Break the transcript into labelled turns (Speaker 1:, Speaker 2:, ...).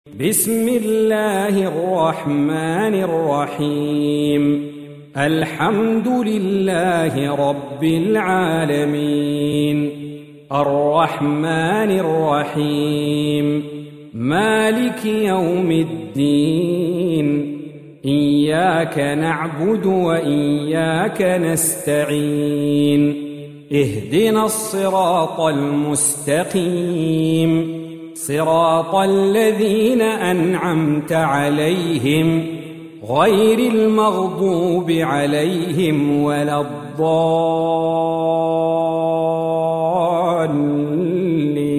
Speaker 1: بسم الله الرحمن الرحيم. الحمد لله رب العالمين، الرحمن الرحيم، مالك يوم الدين، إياك نعبد وإياك نستعين، اهدنا الصراط المستقيم، صراط الذين أنعمت عليهم غير المغضوب عليهم ولا الضالين.